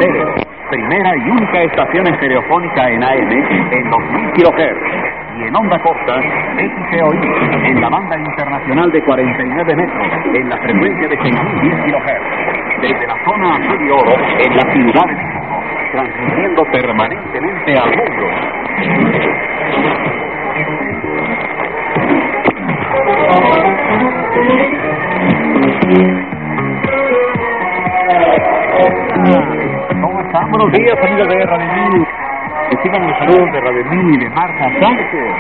Estéreo, primera y única estación estereofónica en AM en 2000 kHz. Y en onda corta, XCOI, en la banda internacional de 49 metros, en la frecuencia de 6010 kHz. Desde la zona azul y oro, en la Ciudad de México, transmitiendo permanentemente al mundo. ¿Cómo están? Buenos días, amigos de Radio 1000. Reciban los saludos de Radio 1000 y de Marta Sánchez.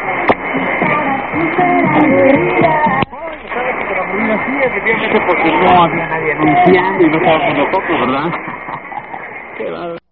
Sí, efectivamente, porque no había nadie anunciando y no estábamos nosotros, ¿verdad? Qué